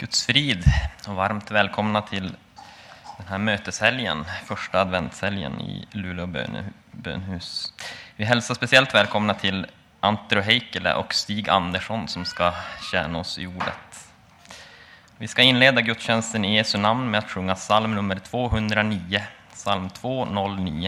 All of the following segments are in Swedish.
Guds frid och varmt välkomna till den här möteshelgen, första adventshelgen i Luleå bönhus. Vi hälsar speciellt välkomna till Antero Heikkilä och Stig Andersson som ska tjäna oss i ordet. Vi ska inleda gudstjänsten i Jesu namn med att sjunga psalm nummer 209, psalm 209.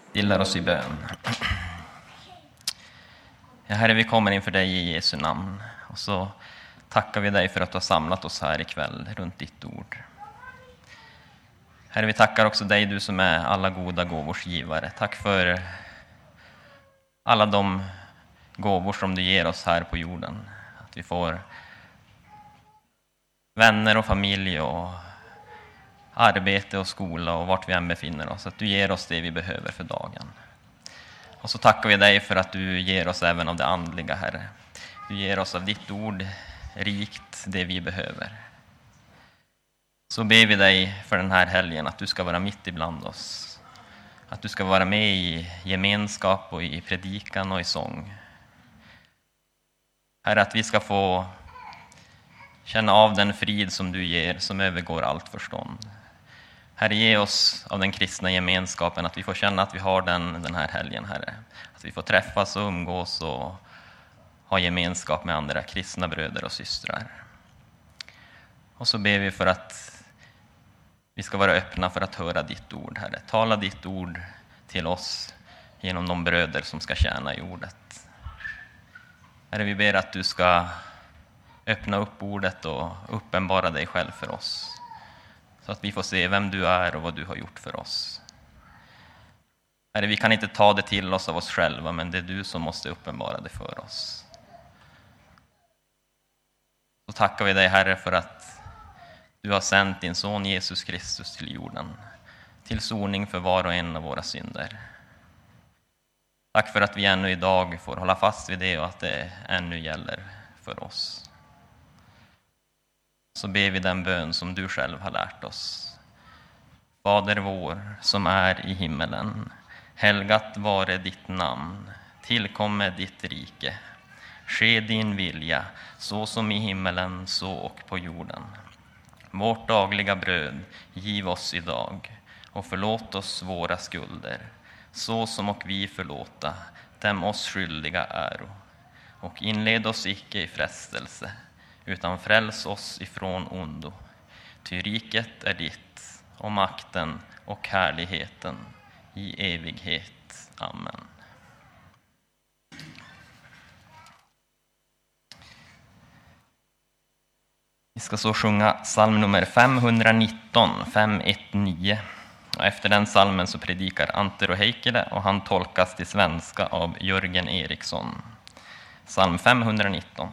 Stillar oss i bön. Ja, Herre, vi kommer inför dig i Jesu namn. Och så tackar vi dig för att du har samlat oss här ikväll runt ditt ord. Herre, vi tackar också dig, du som är alla goda gåvors givare. Tack för alla de gåvor som du ger oss här på jorden. Att vi får vänner och familj och arbete och skola och vart vi än befinner oss. Att du ger oss det vi behöver för dagen. Och så tackar vi dig för att du ger oss även av det andliga, Herre. Du ger oss av ditt ord rikt det vi behöver. Så ber vi dig för den här helgen att du ska vara mitt ibland oss. Att du ska vara med i gemenskap och i predikan och i sång. Herre, att vi ska få känna av den frid som du ger som övergår allt förstånd. Herre, ge oss av den kristna gemenskapen att vi får känna att vi har den här helgen, Herre. Att vi får träffas och umgås och ha gemenskap med andra kristna bröder och systrar. Och så ber vi för att vi ska vara öppna för att höra ditt ord, Herre. Tala ditt ord till oss genom de bröder som ska tjäna i ordet. Herre, vi ber att du ska öppna upp ordet och uppenbara dig själv för oss. Så att vi får se vem du är och vad du har gjort för oss. Herre, vi kan inte ta det till oss av oss själva, men det är du som måste uppenbara det för oss. Så tackar vi dig, Herre, för att du har sänt din son Jesus Kristus till jorden. Till soning för var och en av våra synder. Tack för att vi ännu idag får hålla fast vid det och att det ännu gäller för oss. Så ber vi den bön som du själv har lärt oss. Fader vår som är i himmelen, helgat vare ditt namn, tillkomme ditt rike. Ske din vilja, så som i himmelen, så och på jorden. Vårt dagliga bröd giv oss idag, och förlåt oss våra skulder, så som och vi förlåta dem oss skyldiga äro. Och inled oss icke i frestelse, utan fräls oss ifrån ondo. Ty riket är ditt, och makten och härligheten i evighet. Amen. Vi ska så sjunga psalm nummer 519, 519. Och efter den psalmen så predikar Antero Heikkilä och han tolkas till svenska av Jörgen Eriksson. Psalm 519.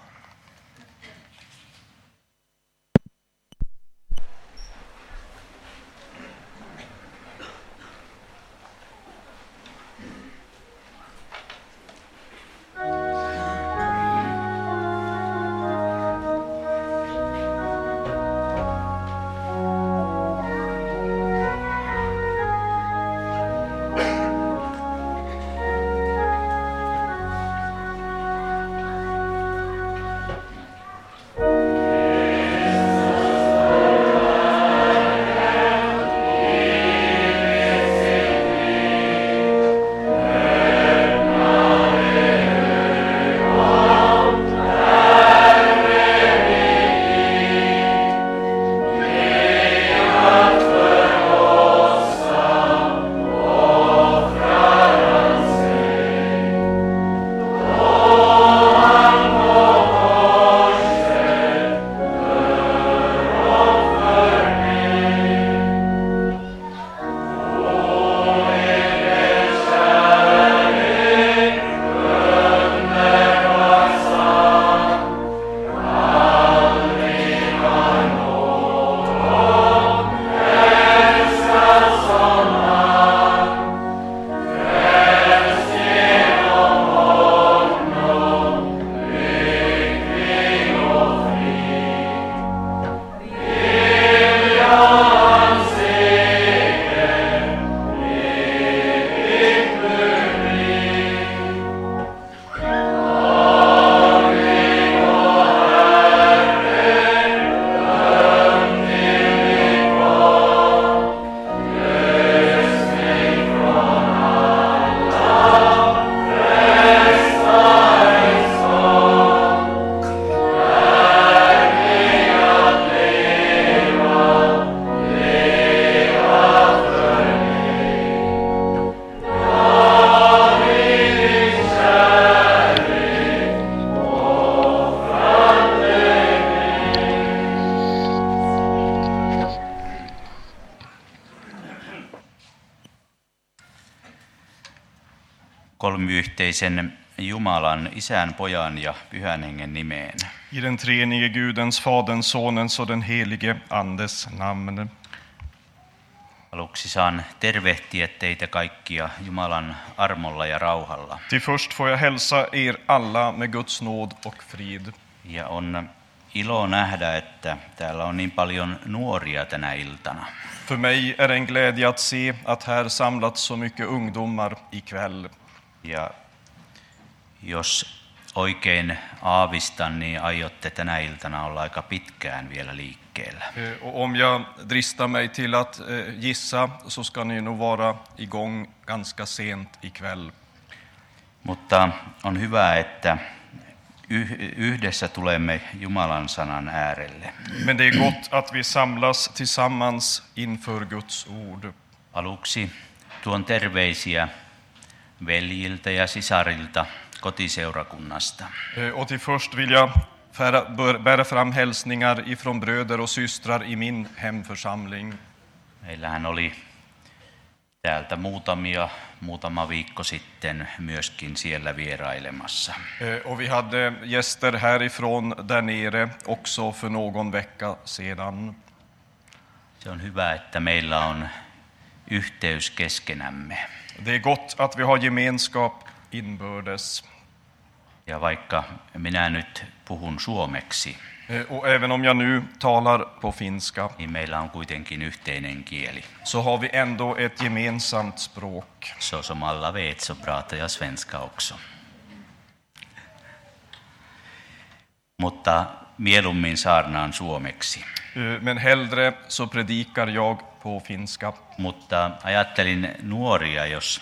kolmiyhteisen Jumalan, Isän, Pojan ja Pyhän Hengen nimeen. I den treenige Gudens, Faderns, Sonens och den helige Andes namn. Aluksi saan tervehtiä teitä kaikkia Jumalan armolla ja rauhalla. Till först får jag hälsa er alla med Guds nåd och frid. Ja on ilo nähdä, että täällä on niin paljon nuoria tänä iltana. För mig är det en glädje att se att här samlats så mycket ungdomar ikväll. Ja jos oikein aavistan, niin aiotte tänä iltana olla aika pitkään vielä liikkeellä. Och om jag dristar mig till att gissa så ska ni nog vara igång ganska sent ikväll. Mutta on hyvä, että yhdessä tulemme Jumalan sanan äärelle. Men det är gott att vi samlas tillsammans inför Guds ord. Aluksi tuon terveisiä veljiltä ja sisarilta kotiseurakunnasta. Och till först vill jag bära fram hälsningar ifrån bröder och systrar i min hemförsamling. Meillähän oli täältä muutama viikko sitten myöskin siellä vierailemassa. Och vi hade gäster härifrån där nere också för någon vecka sedan. Se on hyvä, että meillä on yhteys keskenämme. Det är gott att vi har gemenskap inbördes. Ja vaikka minä nyt puhun suomeksi, Och även om jag nu talar på finska, niin meillä on kuitenkin yhteinen kieli. så har vi ändå ett gemensamt språk. Så som alla vet så pratar jag svenska också. Mutta mieluummin saarnaan suomeksi. Men hellre så predikar jag på finska. Mutta ajattelin nuoria, jos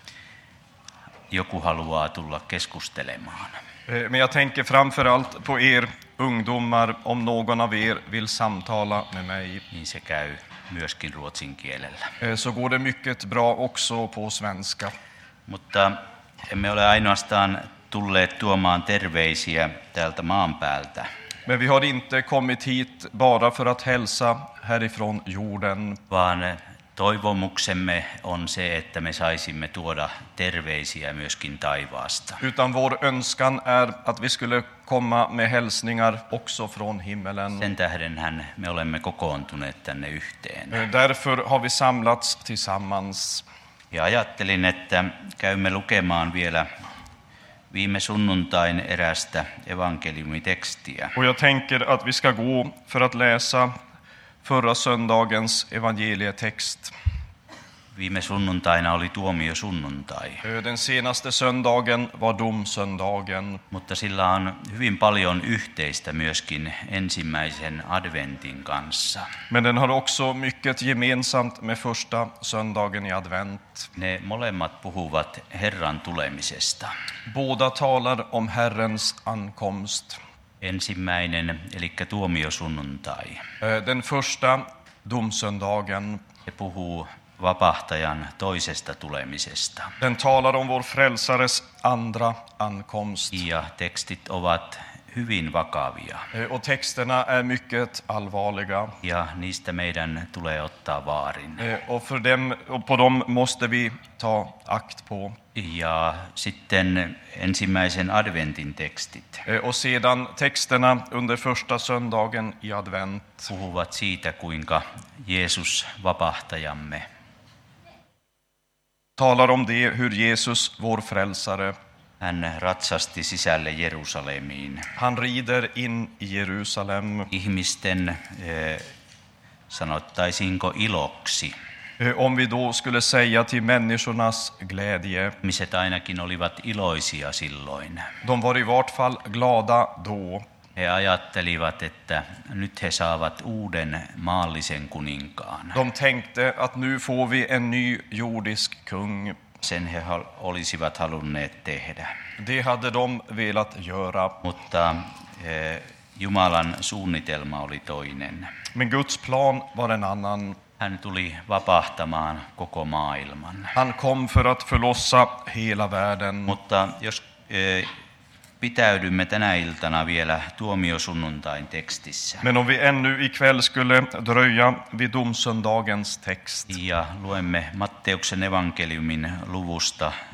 joku haluaa tulla keskustelemaan. Men jag tänker framför allt på er ungdomar, om någon av er vill samtala med mig. Niin se käy myöskin ruotsin kielellä. Så går det mycket bra också på svenska. Mutta emme ole ainoastaan tulleet tuomaan terveisiä täältä maan päältä. Men vi har inte kommit hit bara för att hälsa härifrån jorden. Vaan toivomuksemme on se, että me saisimme tuoda terveisiä myöskin taivaasta. Utan vår önskan är att vi skulle komma med hälsningar också från himmelen. Sen tähdenhän me olemme kokoontuneet tänne yhteen. Därför har vi samlats tillsammans. Ja ajattelin, että käymme lukemaan vielä viime sunnuntain erästä evankeliumitekstiä. Och jag tänker att vi ska gå för att läsa förra söndagens evangelietext. Viime sunnuntaina oli tuomiosunnuntai. Den senaste söndagen var domsöndagen. Mutta sillä on hyvin paljon yhteistä myöskin ensimmäisen adventin kanssa. Men den har också mycket gemensamt med första söndagen i advent. Ne molemmat puhuvat Herran tulemisesta. Båda talar om Herrens ankomst. Ensimmäinen, eli tuomiosunnuntai. Den första, domsöndagen, Se puhuu vapahtajan toisesta tulemisesta. den talar om vår frälsares andra ankomst. Ja tekstit ovat hyvin vakavia. Och texterna är mycket allvarliga. Ja niistä meidän tulee ottaa vaarin. Och på dem måste vi ta akt på. Ja sitten ensimmäisen adventin tekstit Och sedan texterna under första söndagen i advent puhuvat siitä, kuinka Jeesus vapahtajamme talar om det, hur Jesus, vår frälsare, hän ratsasti sisälle Jerusalemiin. han rider in i Jerusalem. Ihmisten, sanottaisiinko iloksi. Om vi då skulle säga till människornas glädje. Ihmiset ainakin olivat iloisia silloin. De var i vart fall glada då. He ajattelivat, että nyt he saavat uuden maallisen kuninkaan. De tänkte att nu får vi en ny jordisk kung. Sen he olisivat halunneet tehdä. Det hade de velat göra. Mutta Jumalan suunnitelma oli toinen. Men Guds plan var en annan. Hän tuli vapahtamaan koko maailman. Han kom för att förlossa hela världen. Mutta jos pitäydymme tänä iltana vielä tuomiosunnuntain tekstissä. Men om vi ännu ikväll skulle dröja vid domsöndagens text. Ja luemme Matteuksen evankeliumin luvusta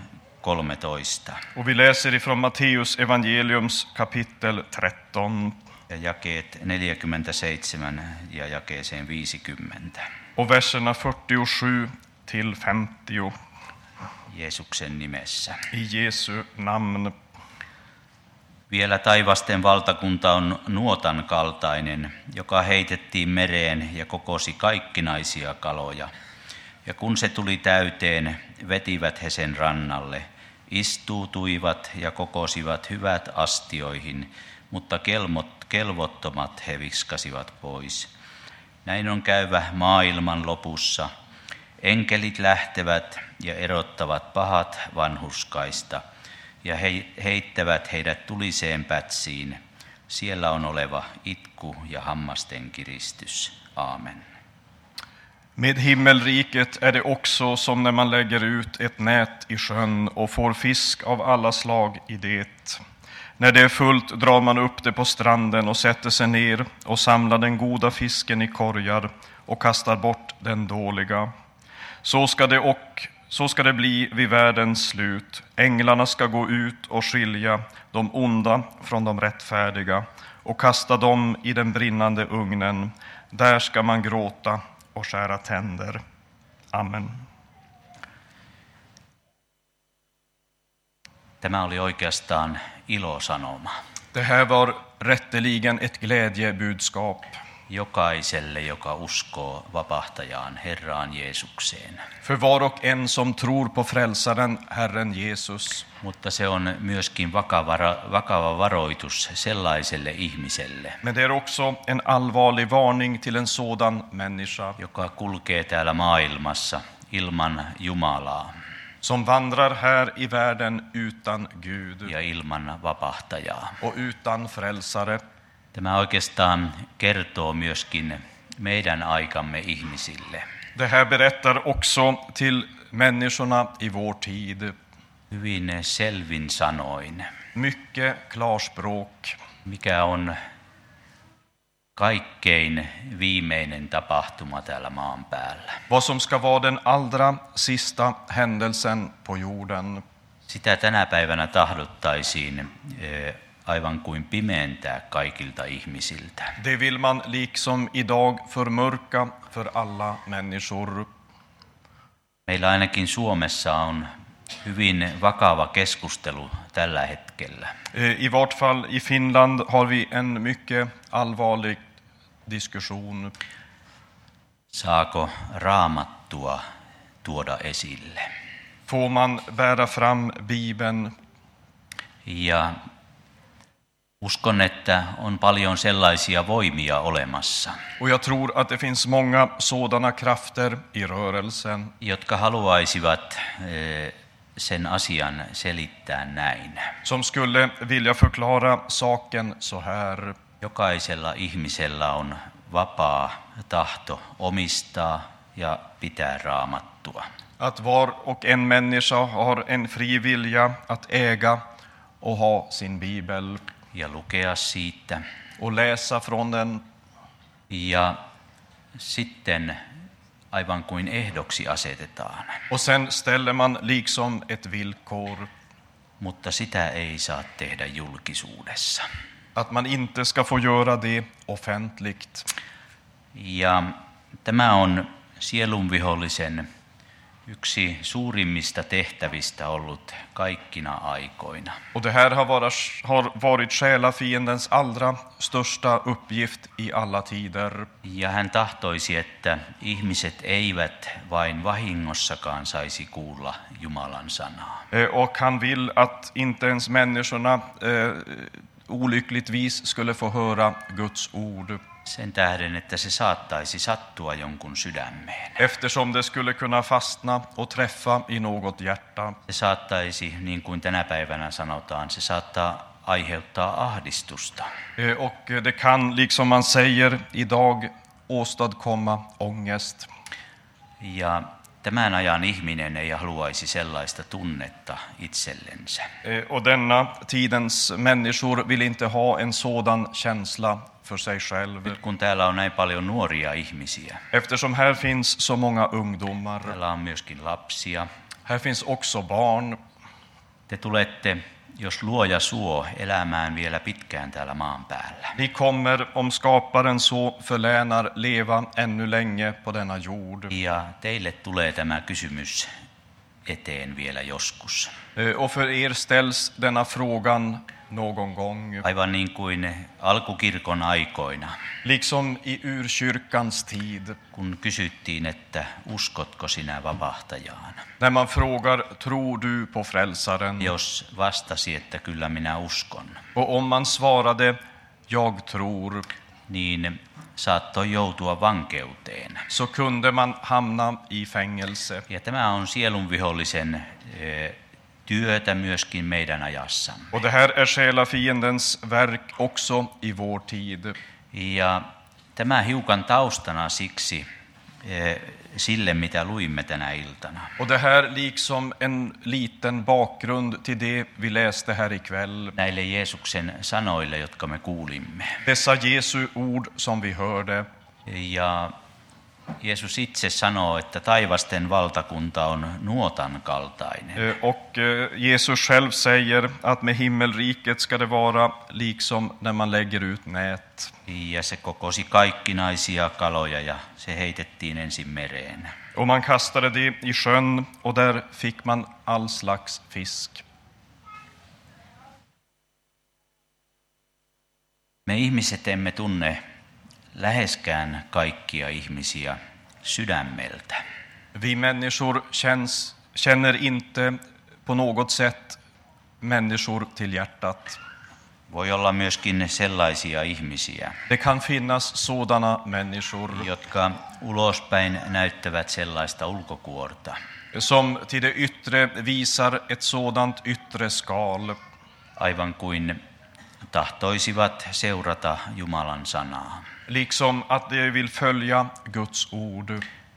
13. Och vi läser ifrån Matteus evangeliums kapitel 13 Ja jakeet 47 ja jakeeseen 50. och verserna 47 till 50 Jeesuksen nimessä. i Jesu namn. Vielä taivasten valtakunta on nuotan kaltainen, joka heitettiin mereen ja kokosi kaikkinaisia kaloja. Ja kun se tuli täyteen, vetivät he sen rannalle, istuutuivat ja kokosivat hyvät astioihin, mutta kelvottomat he viskasivat pois. Näin on käyvä maailman lopussa. Enkelit lähtevät ja erottavat pahat vanhurskaista ja heittävät heidät tuliseen pätsiin. Siellä on oleva itku ja hammasten kiristys. Aamen. Med himmelriket är det också som när man lägger ut ett nät i sjön och får fisk av alla slag i det. När det är fullt drar man upp det på stranden och sätter sig ner och samlar den goda fisken i korgar och kastar bort den dåliga. Så ska det bli vid världens slut. Änglarna ska gå ut och skilja de onda från de rättfärdiga och kasta dem i den brinnande ugnen. Där ska man gråta och skära tänder. Amen. Tämä oli oikeastaan ilosanoma Det här var rätteligen ett glädjebudskap jokaiselle, joka uskoo vapahtajaan, Herraan Jeesukseen. för var och en som tror på frälsaren, Herren Jesus. Mutta se on myöskin vakava varoitus sellaiselle ihmiselle, Men det är också en allvarlig varning till en sådan människa joka kulkee täällä maailmassa ilman Jumalaa som vandrar här i världen utan Gud ja ilman vapahtajaa. och utan frälsare. Tämä oikeastaan kertoo myöskin meidän aikamme ihmisille Det här berättar också till människorna i vår tid. hyvin selvin sanoin, Mycket klarspråk. mikä on kaikkein viimeinen tapahtuma täällä maan päällä. Vad som ska vara den allra sista händelsen på jorden. Sitä tänä päivänä tahdottaisiin aivan kuin pimentää kaikilta ihmisiltä. Det vill man liksom idag förmörka för alla människor. Meillä ainakin Suomessa on hyvin vakava keskustelu tällä hetkellä. I vart fall i Finland har vi en mycket allvarlig diskussion. Saako Raamattua tuoda esille? Får man bära fram Bibeln? Ja uskon, että on paljon sellaisia voimia olemassa, Och jag tror att det finns många sådana krafter i rörelsen jotka haluaisivat sen asian selittää näin. som skulle vilja förklara saken så här. Jokaisella ihmisellä on vapaa tahto omistaa ja pitää Raamattua. Att var och en människa har en fri vilja att äga och ha sin bibel Ja lukea siitä. och läsa från den. Ja sitten aivan kuin ehdoksi asetetaan, Och sen ställer man liksom ett villkor mutta sitä ei saa tehdä julkisuudessa. att man inte ska få göra det offentligt. Ja tämä on sielunvihollisen yksi suurimmista tehtävistä ollut kaikkina aikoina. Och det här har varit själafiendens allra största uppgift i alla tider. Ja hän tahtoisi, että ihmiset eivät vain vahingossakaan saisi kuulla Jumalan sanaa. Och han vill att inte ens människorna olyckligtvis skulle få höra Guds ord. Sen tähden, että se saattaisi sattua jonkun sydämeen. Eftersom det skulle kunna fastna och träffa i något hjärta. Se saattaisi, niin kuin tänä päivänä sanotaan, se saattaa aiheuttaa ahdistusta. Och det kan, liksom man säger idag, åstadkomma ångest. Ja tämän ajan ihminen ei haluaisi sellaista tunnetta itsellensä. Och denna tidens människor vill inte ha en sådan känsla för sig själv. Nyt kun täällä on näin paljon nuoria ihmisiä, Eftersom här finns så många ungdomar. täällä on myöskin lapsia, Här finns också barn. Te tulette, jos luoja suo, elämään vielä pitkään täällä maan päällä. Ni kommer, om skaparen så förlänar, leva ännu länge på denna jord. Ja teille tulee tämä kysymys eteen vielä joskus. Och för er ställs denna frågan någon gång. Aivan niin kuin alkukirkon aikoina, Liksom i urkyrkans tid. kun kysyttiin, että uskotko sinä vapahtajaan. När man frågar, tror du på frälsaren? Jos vastasi, että kyllä minä uskon, Och om man svarade, jag tror, niin saattoi joutua vankeuteen. så kunde man hamna i fängelse. Ja tämä on sielunvihollisen työtä myöskin meidän ajassamme. Och det här är själafiendens verk också i vår tid. Ja tämä hiukan taustana siksi sille, mitä luimme tänä iltana. Och det här liksom en liten bakgrund till det vi läste här ikväll. Näille Jeesuksen sanoille, jotka me kuulimme. Dessa Jesu ord som vi hörde. Ja Jeesus itse sanoo, että taivasten valtakunta on nuotan kaltainen. Och Jesus själv säger att med himmelriket ska det vara liksom när man lägger ut nät. Ja se kokosi kaikkinaisia kaloja ja se heitettiin ensin mereen. Och man kastade det i sjön och där fick man all slags fisk. Me ihmiset emme tunne läheskään kaikkia ihmisiä sydämeltä. Vi människor känner inte på något sätt människor till hjärtat. Voi olla myöskin sellaisia ihmisiä, Det kan finnas sådana människor jotka ulospäin näyttävät sellaista ulkokuorta. som till det yttre visar ett sådant yttre skal, Aivan kuin tahtoisivat seurata Jumalan sanaa. liksom att de vill följa Guds ord.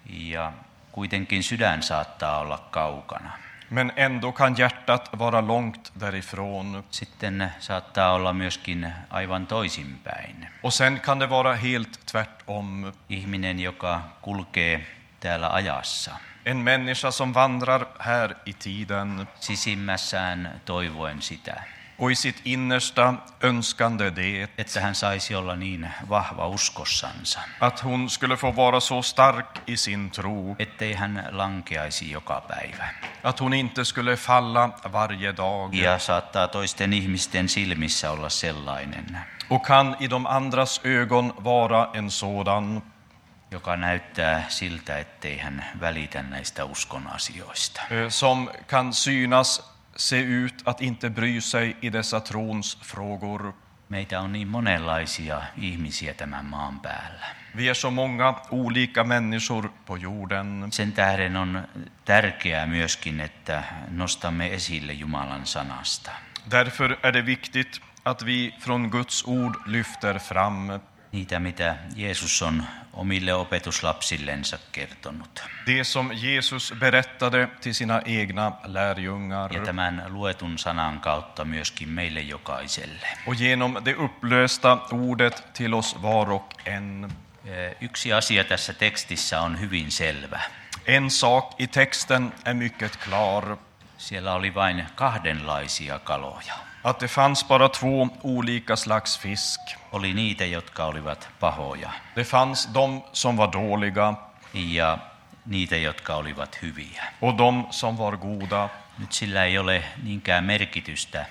Ja kuitenkin sydän saattaa olla kaukana. Men ändå kan hjärtat vara långt därifrån. Sitten saattaa olla myöskin aivan toisinpäin. Och sen kan det vara helt tvärtom. Ihminen, joka kulkee täällä ajassa, En människa som vandrar här i tiden sisimmässään toivoen sitä, och i sitt innersta önskande det, että hän saisi olla niin vahva uskossansa, att hon skulle få vara så stark i sin tro, ettei hän lankeaisi joka päivä. att hon inte skulle falla varje dag. Ja saattaa toisten ihmisten silmissä olla sellainen, Och kan i de andras ögon vara en sådan joka näyttää siltä, ettei hän välitä näistä uskon asioista. som kan synas se ut att inte bry sig i dessa trons frågor. Meitä on niin monenlaisia ihmisiä tämän maan päällä. Vi är så många olika människor på jorden. Sen tähden on tärkeää myöskin, että nostamme esille Jumalan sanasta Därför är det viktigt att vi från Guds ord lyfter fram niitä, mitä Jeesus on omille opetuslapsillensa kertonut. det som Jesus berättade till sina egna lärjungar. Ja tämän luetun sanan kautta myöskin meille jokaiselle. Och genom det upplösta ordet till oss var och en. Yksi asia tässä tekstissä on hyvin selvä. En sak i texten är mycket klar. Siellä oli vain kahdenlaisia kaloja. Att det fanns bara två olika slags fisk. Oli niitä, jotka olivat pahoja, Det fanns de som var dåliga ja niitä, jotka olivat hyviä. och de som var goda. Nyt sillä ei ole niinkään merkitystä,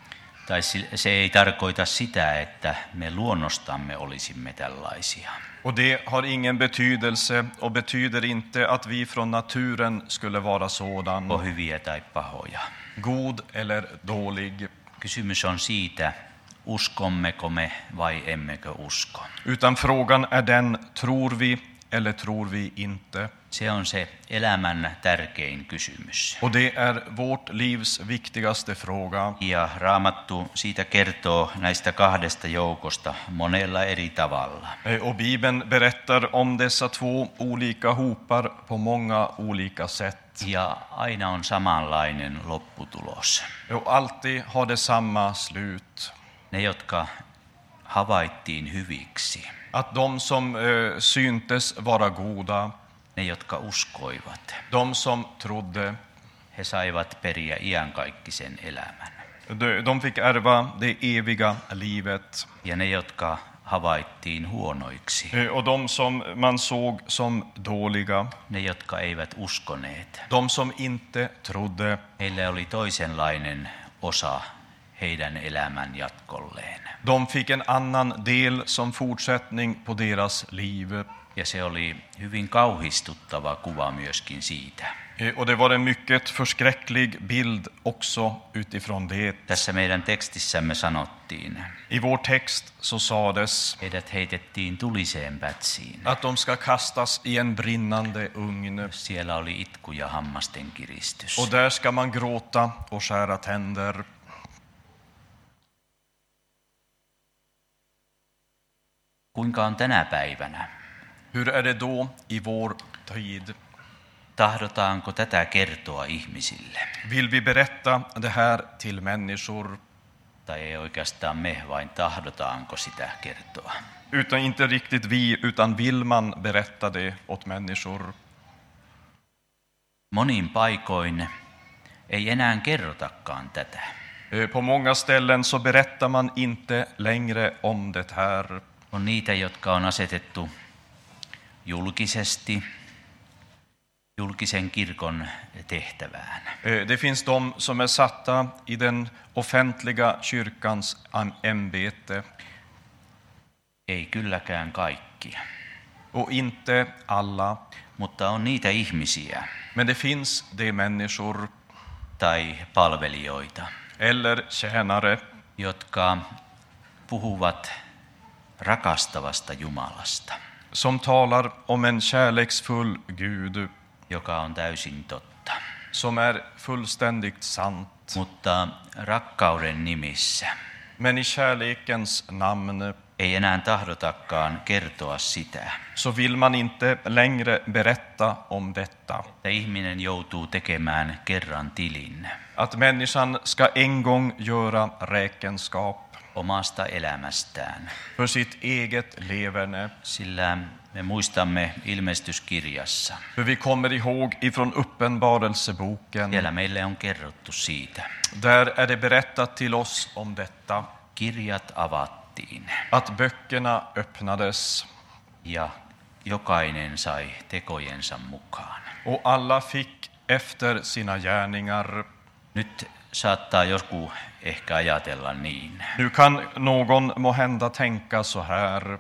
tai se ei tarkoita sitä, että me luonnostamme olisimme tällaisia. Och det har ingen betydelse och betyder inte att vi från naturen skulle vara sådan. Joko hyviä tai pahoja. God eller dålig. Kysymys on siitä, uskommeko me vai emmekö usko. Utan frågan är den, tror vi eller tror vi inte? Se on se elämän tärkein kysymys. Och det är vårt livs viktigaste fråga. Ja Raamattu siitä kertoo näistä kahdesta joukosta monella eri tavalla. Och Bibeln berättar om dessa två olika hopar på många olika sätt. Ja aina on samanlainen lopputulos. Och alltid har det samma slut. Ne, jotka havaittiin hyviksi, Att de som syntes vara goda, ne, jotka uskoivat, de som trodde, he saivat periä iankaikkisen elämän. De fick ärva det eviga livet. Ja ne, jotka havaittiin huonoiksi, Och de som man såg som dåliga, ne, jotka eivät uskoneet, de som inte trodde, heillä oli toisenlainen osa heidän elämän jatkolleen. de fick en annan del som fortsättning på deras liv. Ja se oli hyvin kauhistuttava kuva myöskin siitä. Och det var en mycket förskräcklig bild också utifrån det. Tässä meidän tekstissämme sanottiin, I vår text så sades heidät heitettiin tuliseen pätsiin. att de ska kastas i en brinnande ugn. Siellä oli itku ja hammasten kiristys. Och där ska man gråta och skära tänder. Kuinka on tänä päivänä? Hur är det då i vår tid? Tahdotaanko tätä kertoa ihmisille? Vill vi berätta det här till människor? Tai ei oikeastaan me, vain tahdotaanko sitä kertoa? Utan inte riktigt vi, utan vill man berätta det åt människor? Monin paikoin ei enää kerrotakaan tätä. På många ställen så berättar man inte längre om det här. On niitä, jotka on asetettu julkisesti julkisen kirkon tehtävään. Det finns de som är satta i den offentliga kyrkans ämbete. Ei kylläkään kaikki, Och inte alla. mutta on niitä ihmisiä Men det finns de människor tai palvelijoita, eller tjänare jotka puhuvat rakastavasta Jumalasta, som talar om en kärleksfull Gud joka on täysin totta. som är fullständigt sant. Mutta rakkauden nimissä Men i kärlekens namn ei enää tahdotakaan kertoa sitä, så vill man inte längre berätta om detta. että ihminen joutuu tekemään kerran tilin Att människan ska en gång göra räkenskap omasta elämästään. för sitt eget leverne. Sillä me muistamme ilmestyskirjassa. För vi kommer ihåg ifrån Uppenbarelseboken. Siellä meille on kerrottu siitä. Där är det berättat till oss om detta. Kirjat avattiin Att böckerna öppnades ja jokainen sai tekojensa mukaan. och alla fick efter sina gärningar. Nyt saattaa joku ehkä ajatella niin. Nu kan någon måhända tänka så här.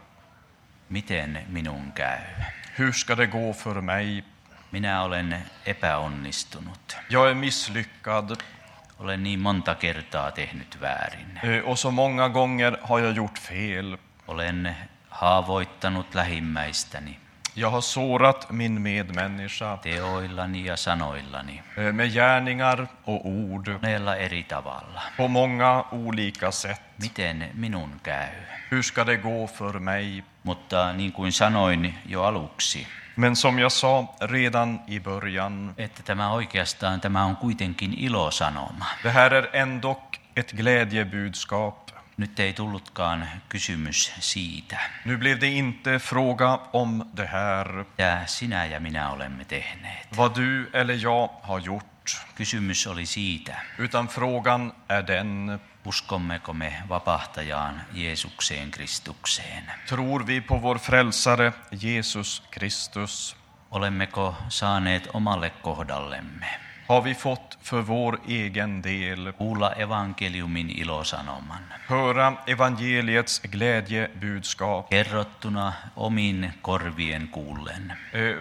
Miten minun käy? Hur ska det gå för mig? Minä olen epäonnistunut. Jag är misslyckad Olen niin monta kertaa tehnyt väärin. och så många gånger har jag gjort fel. Olen haavoittanut lähimmäistäni Jag har sårat min medmänniska teoillani ja sanoillani med gärningar och ord monella eri tavalla. på många olika sätt. Miten minun käy? Hur ska det gå för mig? Mutta niin kuin sanoin jo aluksi, Men som jag sa redan i början, että tämä on kuitenkin ilosanoma. det här är ändock ett glädjebudskap. Nyt ei tullutkaan kysymys siitä, Nu blev det inte fråga om det här, mitä sinä ja minä olemme tehneet. vad du eller jag har gjort, Kysymys oli siitä, utan frågan är den: uskommeko me vapahtajaan Jeesukseen Kristukseen? tror vi på vår frälsare Jesus Kristus? Olemmeko saaneet omalle kohdallemme Har vi fått för vår egen del kuulla evankeliumin ilosanoman, höra evangeliets glädjebudskap, kerrottuna omin korvien kuullen,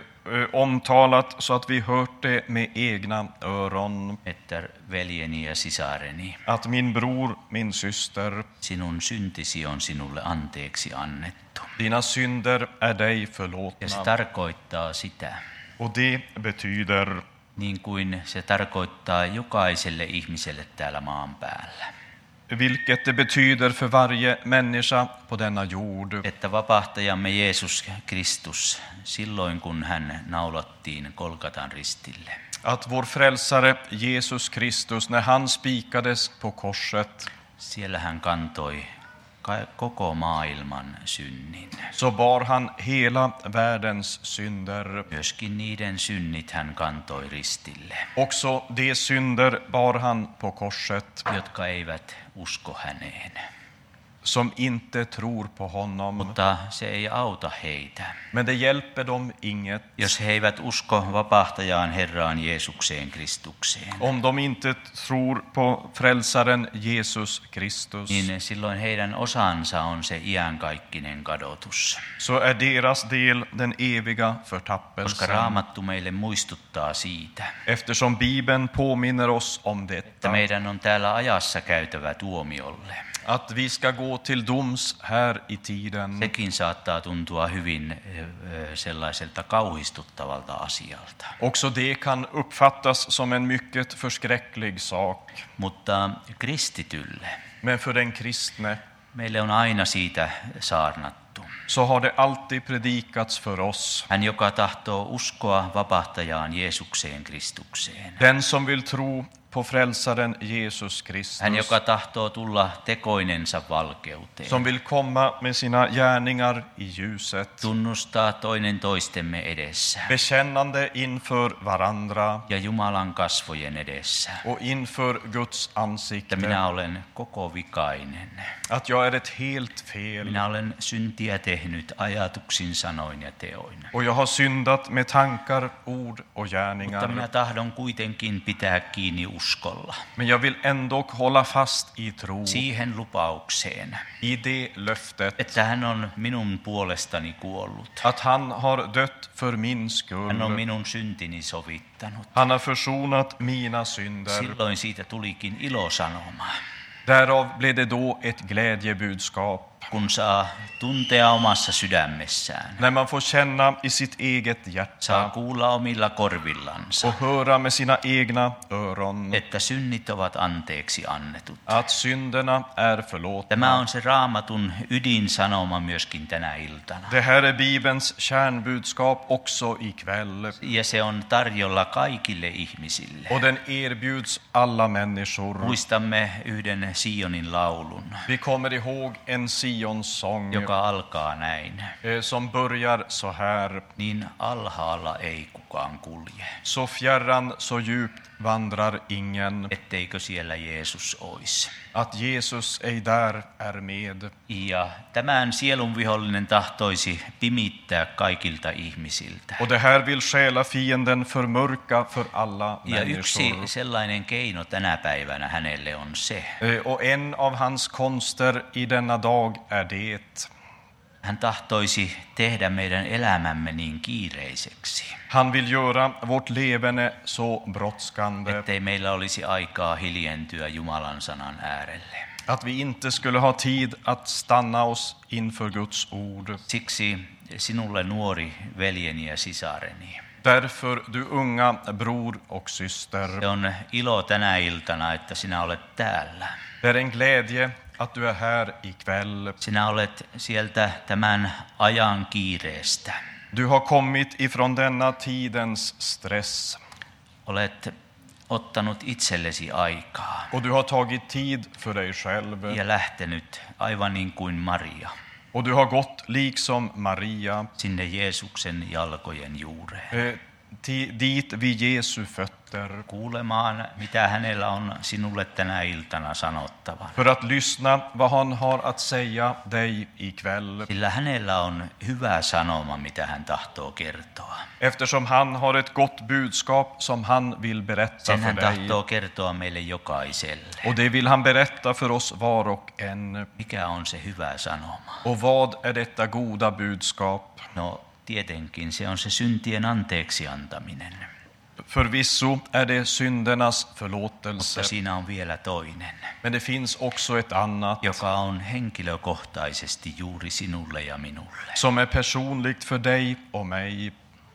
omtalat så att vi hört det med egna öron, että veljeni ja sisareni, att min bror, min syster, sinun syntisi on sinulle anteeksi annettu. dina synder är dig Ja se förlåtna. tarkoittaa sitä, Och det betyder, niin kuin se tarkoittaa jokaiselle ihmiselle täällä maan päällä, vilket det betyder för varje människa på denna jord, että vapahtajamme Jeesus Kristus, silloin kun hän naulattiin Golgatan ristille, att vår frälsare Jesus Kristus, när han spikades på korset, siellä hän kantoi koko maailman synnin. så bar han hela världens synder. Myöskin niiden synnit hän kantoi ristille, Också de synder bar han på korset, jotka eivät usko häneen. som inte tror på honom. Mutta se ei auta heitä, Men det hjälper dem inget jos he eivät usko vapahtajaan Herraan Jeesukseen Kristukseen. om de inte tror på frälsaren Jesus Kristus. Niin silloin heidän osansa on se iankaikkinen kadotus. Så är deras del den eviga Koska förtappelsen. Raamattu meille muistuttaa siitä, Eftersom Bibeln påminner oss om että detta, meidän on täällä ajassa käytävä tuomiolle. att vi ska gå till doms här i tiden. Sekin saattaa tuntua hyvin sellaiselta kauhistuttavalta asialta. Också det kan uppfattas som en mycket förskräcklig sak. Mutta kristitylle, Men för den kristne meille on aina siitä saarnattu. så har det alltid predikats för oss. Hän, joka tahtoo uskoa vapahtajaan Jeesukseen Kristukseen. Den som vill tro på frälsaren Jesus Kristus, Hän, joka tahtoo tulla tekoinensa valkeuteen. som vill komma med sina gärningar i ljuset, Tunnustaa toinen toistemme edessä bekännande inför varandra ja Jumalan kasvojen edessä, och inför Guds että ansikte, minä olen koko vikainen. att jag är ett helt fel Minä olen syntiä tehnyt ajatuksin, sanoin ja teoin. och jag har syndat med tankar, ord och Mutta gärningar. minä tahdon kuitenkin pitää kiinni uskolla Men jag vill ändå hålla fast i tro, siihen lupaukseen, i det löftet, että hän on minun puolestani kuollut. att han har dött för min Hän on skull. minun syntini sovittanut. Han har försonat mina synder. Silloin siitä tulikin ilosanoma, Därav blev det då ett glädjebudskap. kun saa tuntea omassa sydämessään, När man får känna i sitt eget saa hjärta kuulla omilla korvillansa, och höra med sina egna öron että synnit ovat anteeksi annetut. att synderna är Tämä förlåtna. on se Raamatun ydinsanoma myöskin tänä iltana. Det här är Bibelns kärnbudskap också ikväll. Ja se on tarjolla kaikille ihmisille. Och den erbjuds alla människor. Muistamme yhden Sionin laulun, Vi kommer ihåg en Sions sång joka alkaa näin. som börjar så här. Niin alhaalla ei kukaan kulje, Så fjärran, så djupt vandrar ingen, etteikö siellä Jeesus ois. att Jesus ej där är med. Ja tämän sielun vihollinen tahtoisi pimittää kaikilta ihmisiltä. Och det här vill själafienden förmörka för alla Ja yksi människor. sellainen keino tänä päivänä hänelle on se, Och en av hans konster i denna dag är det. hän tahtoisi tehdä meidän elämämme niin kiireiseksi, Han vill göra vårt leverne så brådskande ettei meillä olisi aikaa hiljentyä Jumalan sanan äärelle. att vi inte skulle ha tid att stanna oss inför Guds ord. Siksi sinulle, nuori veljeni ja sisareni, Därför, du unga bror och syster, se on ilo tänä iltana, että sinä olet täällä. det är en glädje att du är här ikväll. Sinä olet sieltä tämän ajan kiireestä. Du har kommit ifrån denna tidens stress Olet ottanut itsellesi aikaa och du har tagit tid för dig själv. ja lähtenyt aivan niin kuin Maria Och du har gått liksom Maria sinne Jeesuksen jalkojen juureen, dit vid Jesu fötter kuulemaan, mitä hänellä on sinulle tänä iltana sanottava. för att lyssna vad han har att säga dig ikväll. Sillä hänellä on hyvä sanoma, mitä hän tahtoo kertoa. Eftersom han har ett gott budskap som han vill berätta Sen för hän dig. tahtoo kertoa meille jokaiselle. Och det vill han berätta för oss var och en. Mikä on se hyvä sanoma? Och vad är detta goda budskap? No tietenkin se on se syntien anteeksi antaminen, Förvisso är det syndernas mutta förlåtelse. siinä on vielä toinen, Men det finns också ett annat joka on henkilökohtaisesti juuri sinulle ja minulle. som är personligt för dig och mig.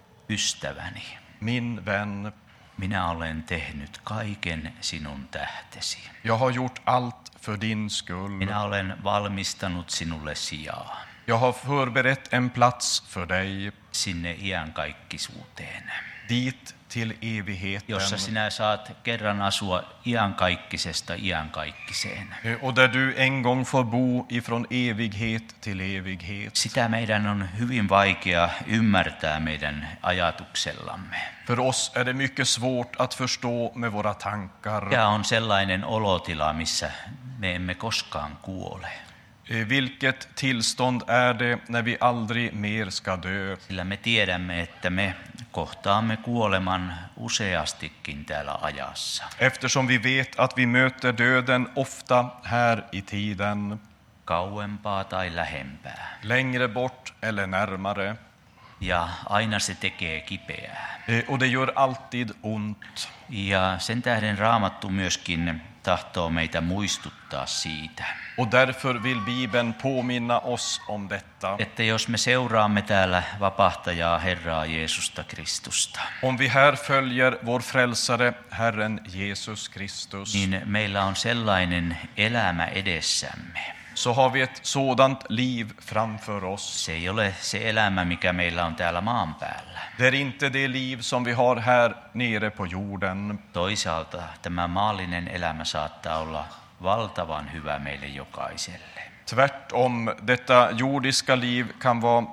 Ystäväni, Min vän, minä olen tehnyt kaiken sinun tähtesi. jag har gjort allt för din skull. Minä olen valmistanut sinulle sijaa Jag har förberett en plats för dig sinne iankaikkisuuteen. dit till evigheten. jossa sinä saat kerran asua iankaikkisesta iankaikkiseen. Och där du en gång får bo ifrån evighet till evighet. Sitä meidän on hyvin vaikea ymmärtää meidän ajatuksellamme. För oss är det mycket svårt att förstå med våra tankar. Mikä on sellainen olotila, missä me emme koskaan kuole? Vilket tillstånd är det när vi aldrig mer ska dö? Sillä me tiedämme, että me kohtaamme kuoleman useastikin täällä ajassa. Eftersom vi vet att vi möter döden ofta här i tiden. Kauempaa tai lähempää. Längre bort eller närmare. Ja aina se tekee kipeää. Och det gör alltid ont. Ja sen tähden Raamattu myöskin tahtoo meitä muistuttaa siitä, Och därför vill Bibeln påminna oss om detta. että jos me seuraamme täällä vapahtajaa Herraa Jeesusta Kristusta, Om vi här följer vår frälsare, Herren Jesus Kristus, niin meillä on sellainen elämä edessämme. så har vi ett sådant liv framför oss. Se ei ole se elämä, mikä meillä on täällä maan päällä. Det är inte det liv som vi har här nere på jorden. Toisaalta tämä maallinen elämä saattaa olla valtavan hyvä meille jokaiselle. Tvärtom, detta jordiska liv kan vara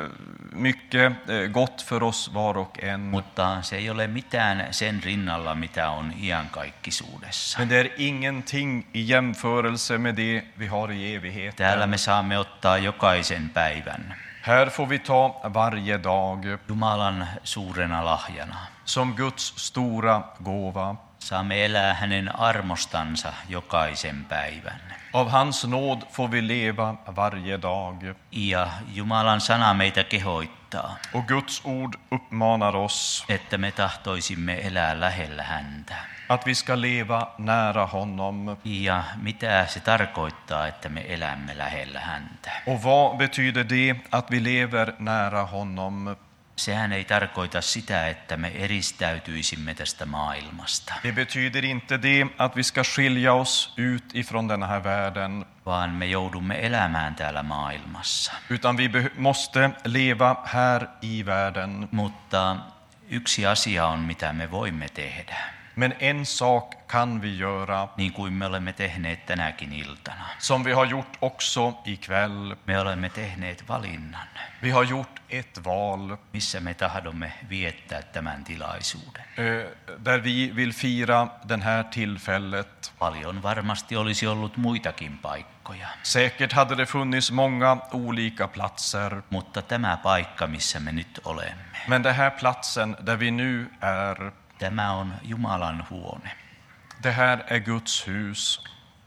mycket gott för oss var och en. Mutta se ei ole mitään sen rinnalla, mitä on iankaikkisuudessa. Men det är ingenting i jämförelse med det vi har i evigheten. Täällä me saamme ottaa jokaisen päivän Här får vi ta varje dag Jumalan suurena lahjana. som Guds stora gåva. Saamme elää hänen armostansa jokaisen päivän. Av hans nåd får vi leva varje dag. Ja Jumalan sana meitä kehoittaa, Och Guds ord uppmanar oss että me tahtoisimme elää lähellä häntä. att vi ska leva nära honom. Ja mitä se tarkoittaa, että me elämme lähellä häntä? Och vad betyder det att vi lever nära honom? Sehän ei tarkoita sitä, että me eristäytyisimme tästä maailmasta, Det betyder inte det att vi ska skilja oss ut ifrån den här världen, vaan me joudumme elämään täällä maailmassa. utan vi måste leva här i världen. Mutta yksi asia on, mitä me voimme tehdä, Men en sak kan vi göra, niin kuin me olemme tehneet tänäkin iltana. som vi har gjort också ikväll. Me olemme tehneet valinnan, Vi har gjort ett val missä me tahdomme viettää tämän tilaisuuden. där vi vill fira den här tillfället. Paljon varmasti olisi ollut muitakin paikkoja, Säkert hade det funnits många olika platser, mutta tämä paikka, missä me nyt olemme, men den här platsen där vi nu är, tämä on Jumalan huone. det här är Guds hus.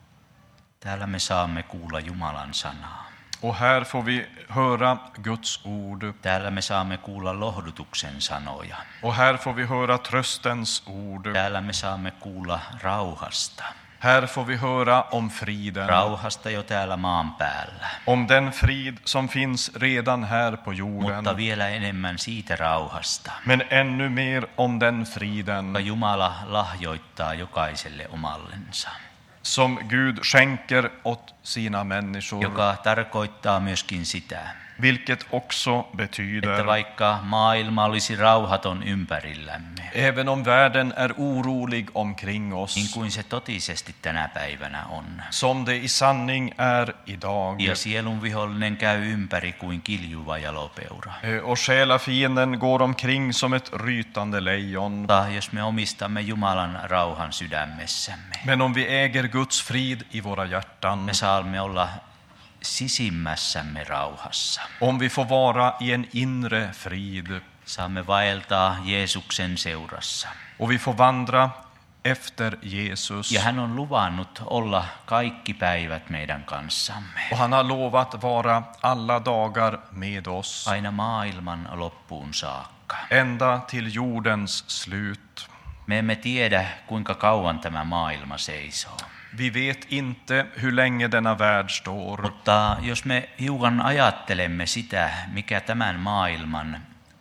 Täällä me saamme kuulla Jumalan sanaa. Och här får vi höra Guds ord. Täällä me saamme kuulla lohdutuksen sanoja. Och här får vi höra tröstens ord. Täällä me saamme kuulla rauhasta. Här får vi höra om friden. Rauhasta jo täällä maan päällä. Om den frid som finns redan här på jorden. Mutta vielä enemmän siitä rauhasta, Men ännu mer om den friden jonka Jumala lahjoittaa jokaiselle omallensa. som Gud skänker åt sina människor. Joka tarkoittaa myöskin sitä, Vilket också että betyder, vaikka maailma olisi rauhaton ympärillämme, även om världen är orolig omkring oss, niin kuin se totisesti tänä päivänä on, som det i sanning är idag, ja sielun vihollinen käy ympäri kuin kiljuva jalopeura. och själafienden går omkring som ett rytande lejon. Mutta jos me omistamme Jumalan rauhan sydämessämme, Men om vi äger Guds frid i våra hjärtan, me saamme olla sisimmässämme rauhassa. om vi får vara i en inre frid, Saamme vaeltaa Jeesuksen seurassa. och vi får vandra efter Jesus. Ja hän on luvannut olla kaikki päivät meidän kanssamme, Och han har lovat vara alla dagar med oss, aina maailman loppuun saakka. ända till jordens slut. Me emme tiedä, kuinka kauan tämä maailma seisoo. Vi vet inte hur länge denna värld står. Mutta jos me hiukan ajattelemme sitä, mikä tämän maailman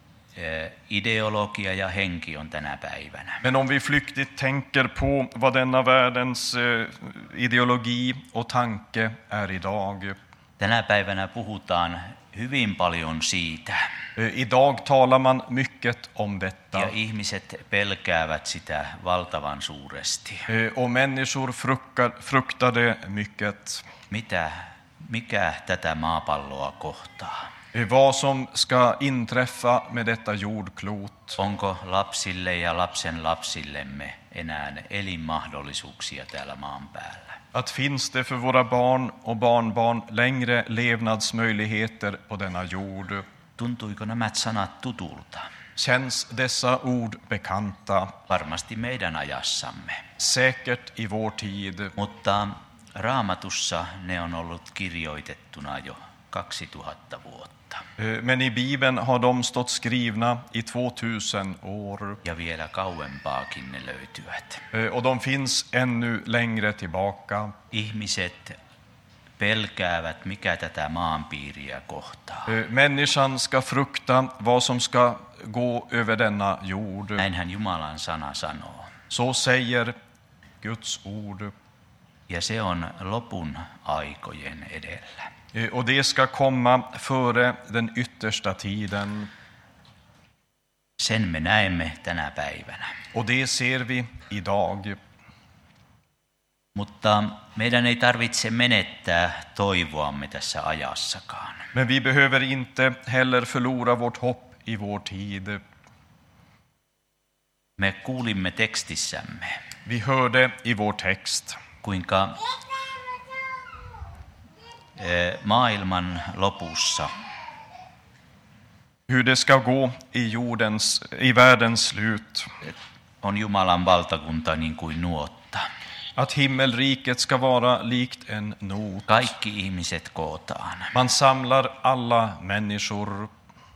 ideologia ja henki on tänä päivänä, Men om vi flyktigt tänker på vad denna världens ideologi och tanke är idag. tänä päivänä puhutaan hyvin paljon siitä. Idag talar man mycket om detta. Ja ihmiset pelkäävät sitä valtavan suuresti. Och människor fruktar det mycket. Mikä tätä maapalloa kohtaa? Vad som ska inträffa med detta jordklot. Onko lapsille ja lapsen lapsillemme enää elinmahdollisuuksia täällä maan päällä? Att finns det för våra barn och barnbarn längre levnadsmöjligheter på denna jord? Tuntuiko nämä sanat tutulta? Känns dessa ord bekanta? Varmasti meidän ajassamme. Säkert i vår tid. Mutta Raamatussa ne on ollut kirjoitettuna jo 2000 vuotta. Men i Bibeln har de stått skrivna i 2000 år. Ja vielä kauempaakin ne löytyvät. Och de finns ännu längre tillbaka. Ihmiset pelkäävät, mikä tätä maanpiiriä kohtaa. Människan ska frukta vad som ska gå över denna jord. Näinhän Jumalan sana sanoo. Så säger Guds ord. Ja se on lopun aikojen edellä. Och det ska komma före den yttersta tiden. Sen me näemme tänä päivänä. Och det ser vi idag. Mutta meidän ei tarvitse menettää toivoamme tässä ajassakaan. Men vi behöver inte heller förlora vårt hopp i vår tid. Me kuulimme tekstissämme, Vi hörde i vår text kuinka maailman lopussa hur det ska gå i världens slut. on Jumalan valtakunta niin kuin nuotta. Att himmelriket ska vara likt en not. Kaikki ihmiset kootaan. Man samlar alla människor.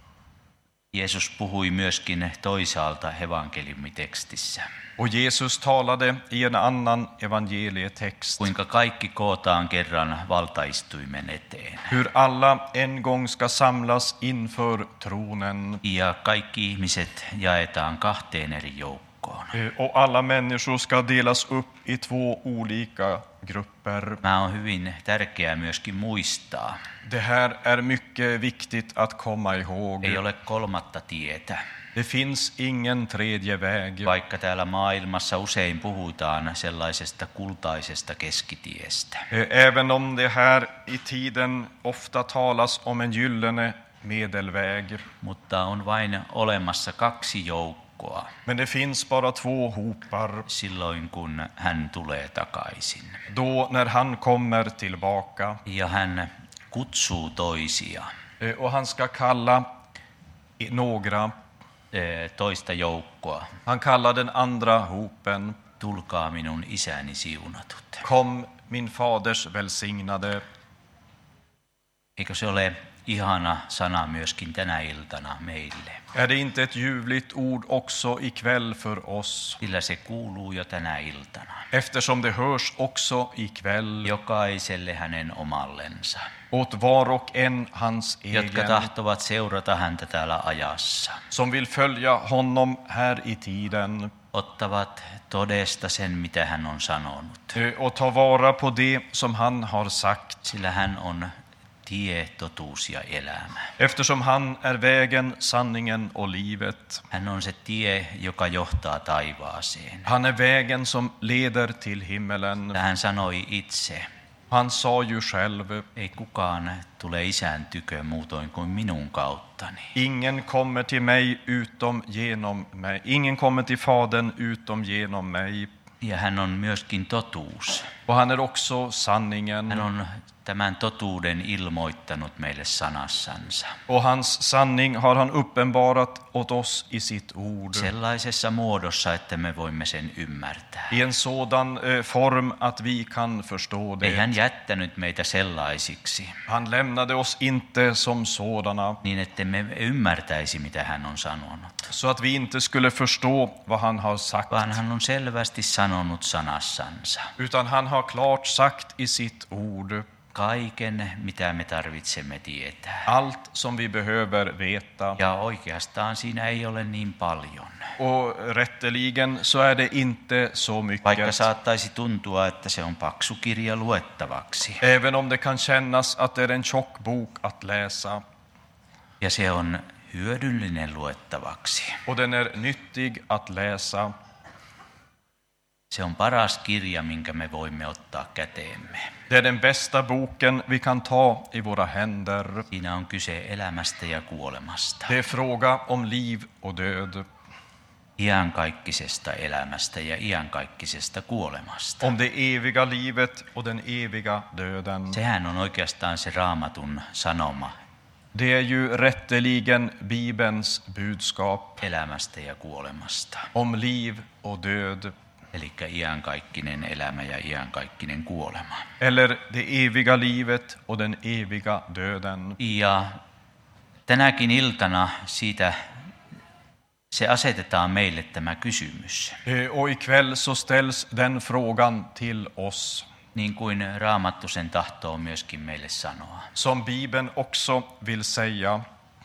Jeesus puhui myöskin toisaalta evankeliumitekstissä. Och Jesus talade i en annan evangelietext. Kuinka kaikki kootaan kerran valtaistuimen eteen. Hur alla en gång ska samlas inför tronen. Ja kaikki ihmiset jaetaan kahteen eri joukkoon. Och alla människor ska delas upp i två olika grupper. Tämä on hyvin tärkeää myöskin muistaa. Det här är mycket viktigt att komma ihåg. Ei ole kolmatta tietä. Det finns ingen tredje väg. Vaikka täällä maailmassa usein puhutaan sellaisesta kultaisesta keskitiestä. Även om det här i tiden ofta talas om en gyllene medelväg. Mutta on vain olemassa kaksi joukkoa. Men det finns bara två hopar. Silloin kun hän tulee takaisin. Då när han kommer tillbaka. Ja hän kutsuu toisia. Och han ska kalla några. Toista joukkoa. Han kallar den andra hopen. Tulkaa minun isäni siunatut. Kom min faders välsignade. Eikö se ole ihana sana myöskin tänä iltana meille? Är det inte ett ljuvligt ord också ikväll för oss? Sillä se kuuluu jo tänä iltana. Eftersom det hörs också ikväll. Jokaiselle hänen omallensa. Åt var och en hans jotka egen. tahtovat seurata häntä täällä ajassa. Som vill följa honom här i tiden. Ottavat todesta sen, mitä hän on sanonut. Och ta vara på det som han har sagt. Sillä hän on tie, totuus ja elämä. Eftersom han är vägen, sanningen och livet. Hän on se tie, joka johtaa taivaaseen. Han är vägen som leder till himmelen. Hän sanoi itse. Han sa ju själv. Ei kukaan tule isän tykö muutoin kuin minun kauttani. Ingen kommer till mig utom genom mig. Ingen kommer till Fadern utom genom mig. Ja hän on myöskin totuus. Och han är också sanningen. Hän on tämän totuuden ilmoittanut meille sanassansa. Och hans sanning har han uppenbarat åt oss i sitt ord. Sellaisessa muodossa, että me voimme sen ymmärtää. I en sådan form att vi kan förstå Ei det. hän jättänyt meitä sellaisiksi, Han lämnade oss inte som sådana. niin että me ymmärtäisi, mitä hän on sanonut. Så att vi inte skulle förstå vad han har sagt. Vaan hän on selvästi sanonut sanassansa. Utan han har klart sagt i sitt ord. Kaiken, mitä me tarvitsemme tietää. Allt som vi behöver veta. Ja oikeastaan siinä ei ole niin paljon. Och rätteligen så är det inte så Vaikka mycket. saattaisi tuntua, että se on paksu kirja luettavaksi. Även om det kan kännas att det är en tjock bok att läsa. Ja se on hyödyllinen luettavaksi. Och den är nyttig att läsa. Se on paras kirja, minkä me voimme ottaa käteemme. Det är den bästa boken vi kan ta i våra händer. Siinä on kyse elämästä ja kuolemasta. Det är fråga om liv och död. Iankaikkisesta elämästä ja iankaikkisesta kuolemasta. Om det eviga livet och den eviga döden. Sehän on oikeastaan se Raamatun sanoma Det är ju rätteligen Bibelns budskap elämästä ja kuolemasta. om liv och död. Eli iankaikkinen elämä ja iankaikkinen kuolema. Eller det eviga livet och den eviga döden. Ja tänäkin iltana siitä se asetetaan meille tämä kysymys. Och ikväll så ställs den frågan till oss. Niin kuin Raamattu sen tahtoo myöskin meille sanoa. Som Bibeln också vill säga.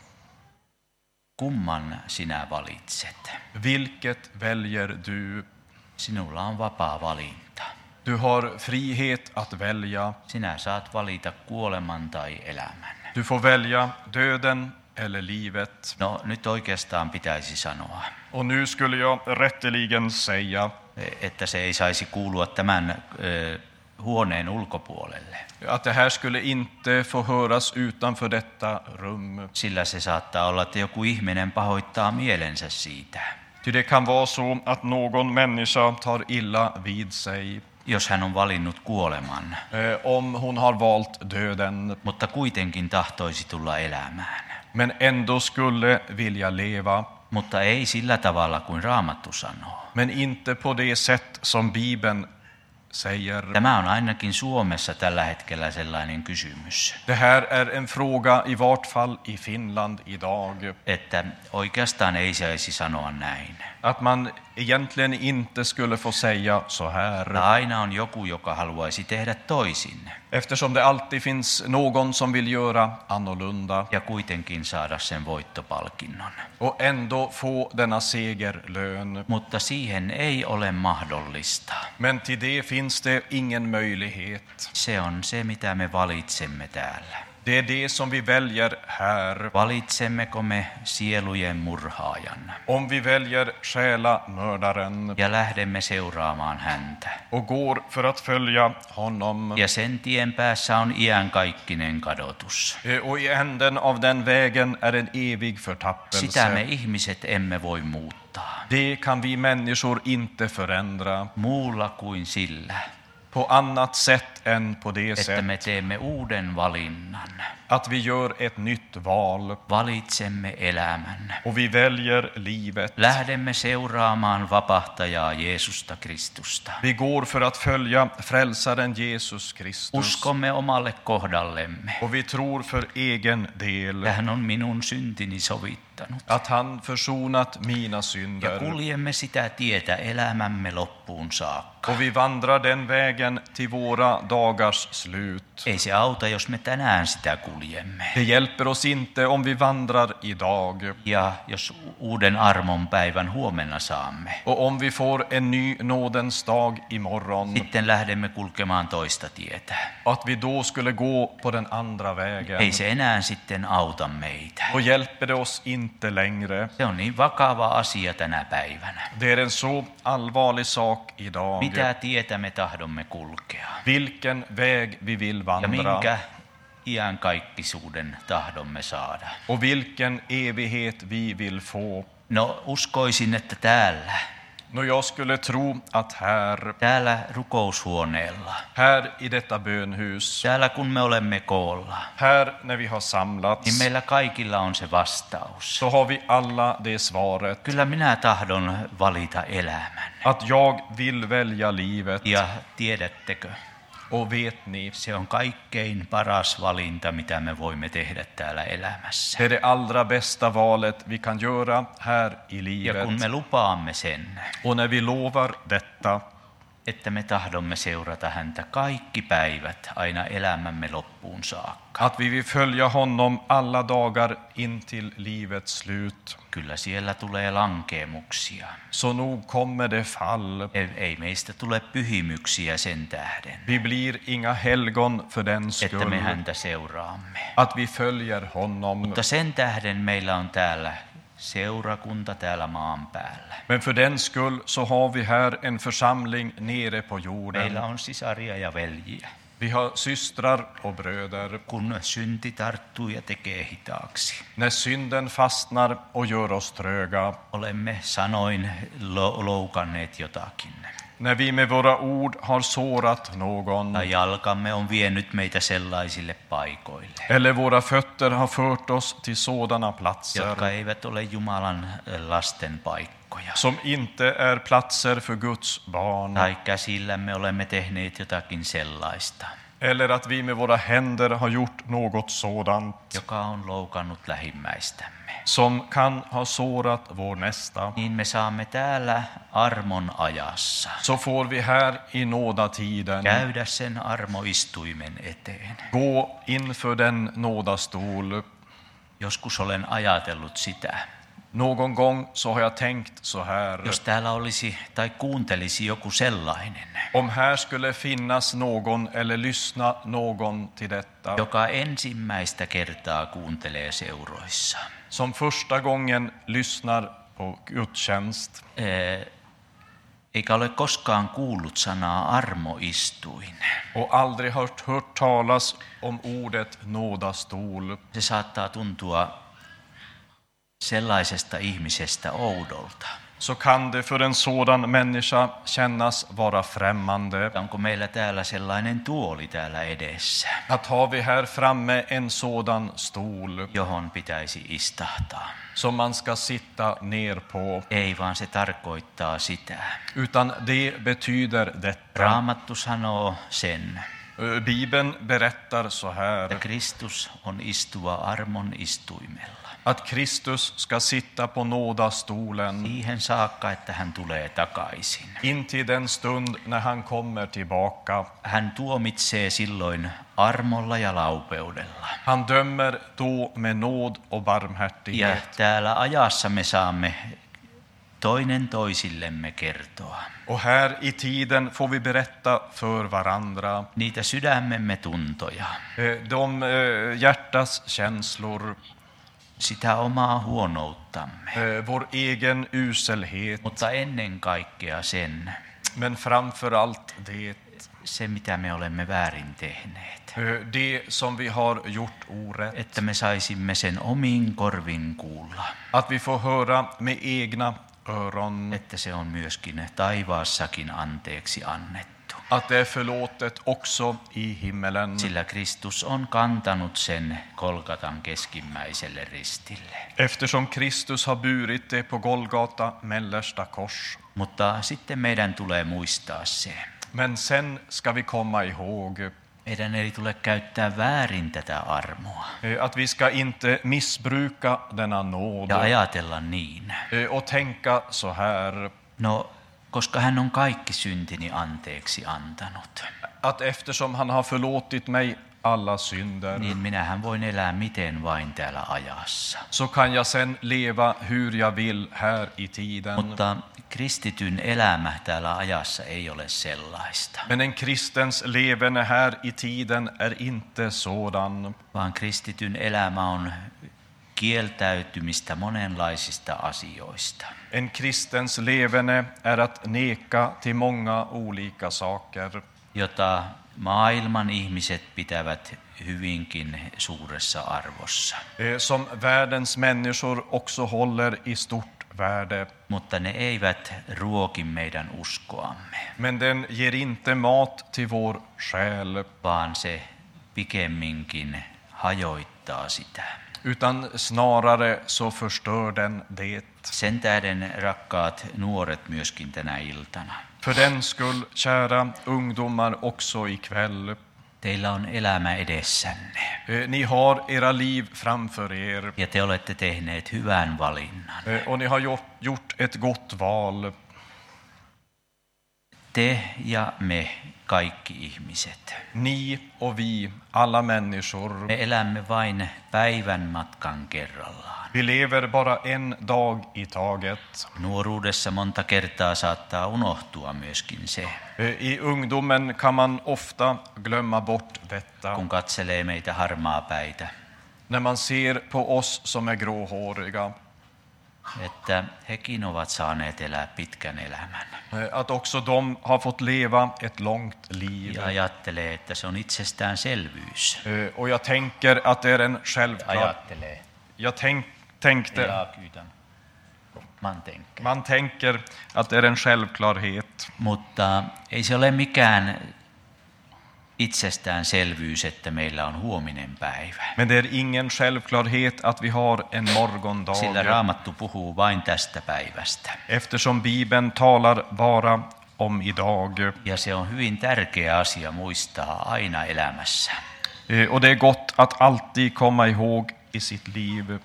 Kumman sinä valitset? Vilket väljer du? Sinulla on vapaa valinta. Du har frihet att välja. Sinä saat valita kuoleman tai elämän. Du får välja döden eller livet. No nyt oikeastaan pitäisi sanoa, Och nu skulle jag rätteligen säga että se ei saisi kuulua tämän huoneen ulkopuolelle. att det här skulle inte få höras utanför detta rum. Sillä se saattaa olla, että joku ihminen pahoittaa mielensä siitä, Ty det kan vara så att någon människa tar illa vid sig jos hän on valinnut kuoleman, om hon har valt döden, mutta kuitenkin tahtoisi tulla elämään. men ändå skulle vilja leva. Mutta ei sillä tavalla kuin Raamattu sanoo. Men inte på det sätt som Bibeln säger. Tämä on ainakin Suomessa tällä hetkellä sellainen kysymys, Det här är en fråga i vart fall i Finland idag. että oikeastaan ei saisi sanoa näin. Att man egentligen inte skulle få säga så här. Aina on joku, joka haluaisi tehdä toisin Eftersom det alltid finns någon som vill göra annorlunda. ja kuitenkin saada sen voittopalkinnon. Och ändå få denna segerlön. Mutta siihen ei ole mahdollista. Men till det finns det ingen möjlighet. Se on se, mitä me valitsemme täällä. Det är det som vi väljer här. Valitsemmeko me sielujen murhaajan Om vi väljer själamördaren ja lähdemme seuraamaan häntä. och går för att följa honom. Ja sen tien päässä on iankaikkinen kadotus. Och i änden av den vägen är en evig Sitä me förtappelse. ihmiset emme voi muuttaa Det kan vi människor inte förändra muulla kuin sillä, på annat sätt än på det että sätt me teemme uuden valinnan. att vi gör ett nytt val Valitsemme elämän. och vi väljer livet. Lähdemme seuraamaan vapahtajaa Jeesusta Kristusta. Vi går för att följa frälsaren Jesus Kristus. Uskomme omalle kohdallemme. Och vi tror för egen del Hän on minun syntini sovittanut. att han försonat mina Ja synder. kuljemme sitä tietä elämämme loppuun saakka. Och vi vandrar den vägen till våra dagars slut. Ei se auta, jos me tänään sitä kuljemme. Det hjälper oss inte om vi vandrar idag. Ja jos uuden armon päivän huomenna saamme, Och om vi får en ny nådens dag imorgon. sitten lähdemme kulkemaan toista tietä. Att vi då skulle gå på den andra vägen. Ei se enää sitten auta meitä. Då hjälper det oss inte längre. Se on niin vakava asia tänä päivänä. Det är en så allvarlig sak idag. Mitä tietä me tahdomme kulkea? Vilken väg vi vill Ja vandra. minkä iankaikkisuuden tahdomme saada? Och vilken evighet vi vill få. No uskoisin, että täällä Jag skulle tro att täällä rukoushuoneella, här i detta bönhus, täällä kun me olemme koolla, här när vi har samlats, niin meillä kaikilla on se vastaus. så har vi alla det svaret. Kyllä minä tahdon valita elämän. Att jag vill välja livet. Ja tiedättekö, Och vet ni, se on kaikkein paras valinta, mitä me voimme tehdä täällä elämässä. det är det allra bästa valet vi kan göra här i Ja livet. kun me lupaamme sen, Och när vi lovar detta, että me tahdomme seurata häntä kaikki päivät aina elämämme loppuun saakka. Att vi vill följa honom alla dagar in till livets slut. Kyllä siellä tulee lankeemuksia. Så nog kommer det fall. Ei meistä tule pyhimyksiä sen tähden, Vi blir inga helgon för den että me skull. häntä seuraamme. Att vi följer honom. Mutta sen tähden meillä on täällä seurakunta täällä maan päällä. Men för den skull så har vi här en församling nere på jorden. Meillä on sisaria ja veljiä. Vi har systrar och bröder. Kun synti tarttuu ja tekee hitaaksi, När synden fastnar och gör oss tröga. olemme sanoin loukanneet jotakin. När vi med våra ord har sårat någon. Tai jalkamme on vienyt meitä sellaisille paikoille, Eller våra fötter har fört oss till sådana platser. jotka eivät ole Jumalan lasten paikkoja. Som inte är platser för Guds barn. Tai käsillämme olemme tehneet jotakin sellaista, Eller att vi med våra händer har gjort något sådant. joka on loukannut lähimmäistämme. Som kan ha sårat vår nästa. Niin me saamme täällä armon ajassa Så får vi här i nådatiden käydä sen armoistuimen eteen. gå inför den nådastol. Joskus olen ajatellut sitä, Någon gång så har jag tänkt så här. jos täällä olisi tai kuuntelisi joku sellainen, Om här skulle finnas någon eller lyssna någon till detta. joka ensimmäistä kertaa kuuntelee seuroissa, Som första gången lyssnar på gudstjänst. eikä ole koskaan kuullut sanaa armoistuin. Och aldrig har hört talas om ordet nådastol. Se saattaa tuntua sellaisesta ihmisestä oudolta. Så kan det för en sådan människa kännas vara främmande. Onko meillä täällä sellainen tuoli täällä edessä, Att har vi här framme en sådan stol johon pitäisi istahtaa? som man ska sitta ner på. Ei, vaan se tarkoittaa sitä. Utan det betyder detta. Raamattu sanoo sen, Bibeln berättar så että här. Kristus on istuva armon istuimella. Att Kristus ska sitta på nådastolen Siihen saakka, että hän tulee takaisin. intill den stund när han kommer tillbaka. Hän tuomitsee silloin armolla ja laupeudella. Han dömer då med nåd och Ja barmhärtighet. täällä ajassa me saamme toinen toisillemme kertoa Och här i tiden får vi berätta för varandra niitä sydämemme tuntoja, de hjärtas känslor, sitä omaa huonouttamme, vår egen uselhet, mutta ennen kaikkea sen, men framför allt se mitä me olemme väärin tehneet. det som vi har gjort orätt. Että me saisimme sen omiin korvin kuulla, Att vi får höra med egna öron että se on myöskin taivaassakin anteeksi annettu. att det är förlåtet också i himmelen. Sillä Kristus on kantanut sen Golgatan keskimmäiselle ristille. Eftersom Kristus har burit det på Golgata mellersta kors. Mutta sitten meidän tulee muistaa se. Men sen ska vi komma ihåg Meidän ei tule käyttää väärin tätä armoa att vi ska inte missbruka denna nåd ja ajatella niin. och tänka så här. No, koska hän on kaikki syntini anteeksi antanut, Att eftersom han har förlåtit mig alla synder niin minähän voin elää miten vain täällä ajassa. så kan jag sen leva hur jag vill här i tiden. Mutta kristityn elämä täällä ajassa ei ole sellaista, Men en kristens leverne här i tiden är inte sådan. vaan kristityn elämä on kieltäytymistä monenlaisista asioista. En kristens leverne är att neka till många olika saker. Jota maailman ihmiset pitävät hyvinkin suuressa arvossa. Som världens människor också håller i stort värde. Mutta ne eivät ruoki meidän uskoamme, Men den ger inte mat till vår själ. vaan se pikemminkin hajoittaa sitä. Utan snarare så förstör den det. Sen tähden, rakkaat nuoret, myöskin tänä iltana. För den skull, kära ungdomar, också ikväll. Teillä on elämä edessänne Ni har era liv framför er. ja te olette tehneet hyvän valinnan. Och ni har gjort ett gott val. Te ja me, kaikki ihmiset. Ni och vi, alla människor. Me elämme vain päivän matkan kerrallaan. Vi lever bara en dag i taget. Nuoruudessa monta kertaa saattaa unohtua myöskin se, I ungdomen kan man ofta glömma bort detta. kun katselee meitä harmaapäitä, När man ser på oss som är gråhåriga. että hekin ovat saaneet elää pitkän elämän. Att också de har fått leva ett långt liv. Ja ajattelee, että se on itsestäänselvyys. Och jag tänker att det är en självklar... Ajattelee. Jag tänkte... Man tänker att det är en självklarhet. Mutta ei se ole mikään itsestäänselvyys, että meillä on huominen päivä. Men det är ingen självklarhet att vi har en morgondag. Sillä Raamattu puhuu vain tästä päivästä. Eftersom Bibeln talar bara om idag. Ja se on hyvin tärkeä asia muistaa aina elämässä. Och det är gott att alltid komma ihåg i sitt liv.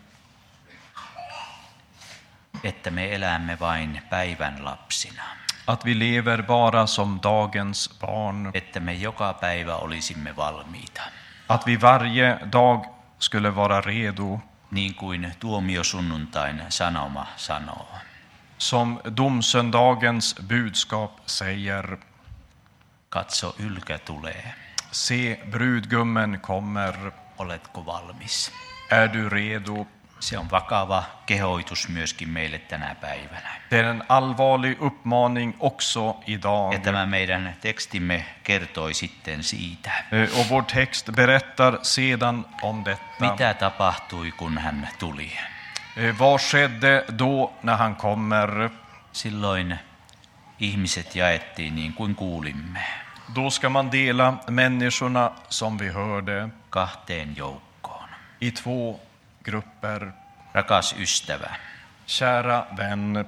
Että me elämme vain päivän lapsina. Att vi lever bara som dagens barn. Että me joka päivä olisimme valmiita. Att vi varje dag skulle vara redo. Niin kuin tuomiosunnuntain sanoma sanoo. Som domsöndagens budskap säger. Katso, ylkä tulee. Se, brudgummen kommer. Oletko valmis? Är du redo? Se on vakava kehoitus myöskin meille tänä päivänä. Det är en allvarlig uppmaning också idag. Ja tämä meidän tekstimme kertoi sitten siitä. Och vår text berättar sedan om detta. Mitä tapahtui, kun hän tuli? Vad skedde då när han kommer? Silloin ihmiset jaettiin niin kuin kuulimme. Då ska man dela människorna som vi hörde. Kahteen joukkoon. I två grupper. Rakas ystävä. Kära vän.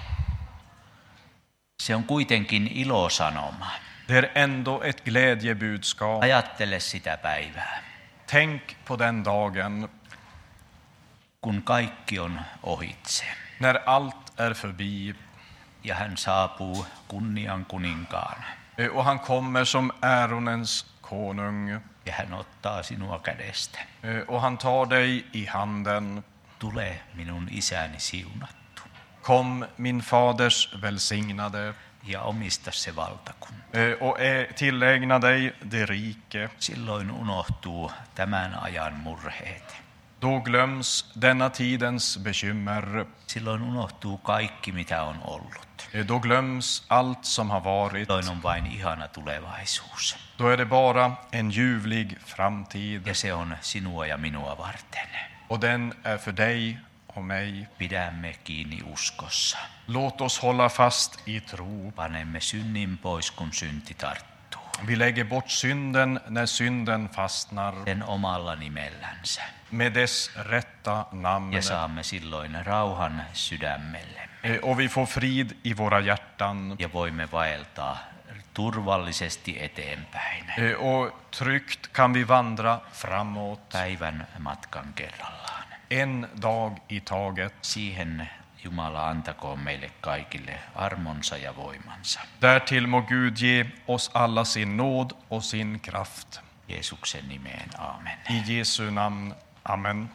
Se on kuitenkin ilosanoma. Det är ändå ett glädjebudskap. Ajattele sitä päivää. Tänk på den dagen. Kun kaikki on ohitse. När allt är förbi. Ja hän saapuu kunnian kuninkaan. Och han kommer som äronens konung. Ja hän ottaa sinua kädestä. Och han tar dig i handen. Tule minun isäni siunattu. Kom min faders välsignade. Ja omista se valtakunta. Och tillägna dig det rike. Silloin unohtuu tämän ajan murheet. Då glöms denna tidens bekymmer. Silloin unohtuu kaikki, mitä on ollut. Då glöms allt som har varit. Silloin on vain ihana tulevaisuus. Då är det bara en ljuvlig framtid. Ja se on sinua ja minua varten. Och den är för dig och mig. Pidämme kiinni uskossa. Låt oss hålla fast i tro. Panemme synnin pois, kun synti tarttuu. Vi lägger bort synden när synden fastnar. Sen omalla nimellänsä. Med dess rätta namn. Ja saamme silloin rauhan sydämelle. Och vi får frid i våra hjärtan. Ja voimme vaeltaa turvallisesti eteenpäin. Och tryggt kan vi vandra framåt. Päivän matkan kerrallaan. En dag i taget. Siihen Jumala antakoon meille kaikille armonsa ja voimansa. Därtill må Gud ge oss alla sin nåd och sin kraft. Jeesuksen nimeen, aamen. I Jesu namn, amen.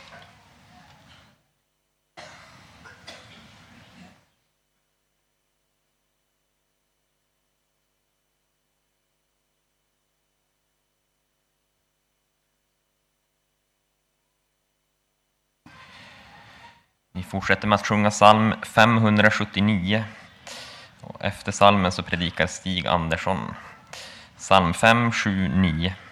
Vi fortsätter med att sjunga psalm 579. Och efter psalmen så predikar Stig Andersson. Psalm 579.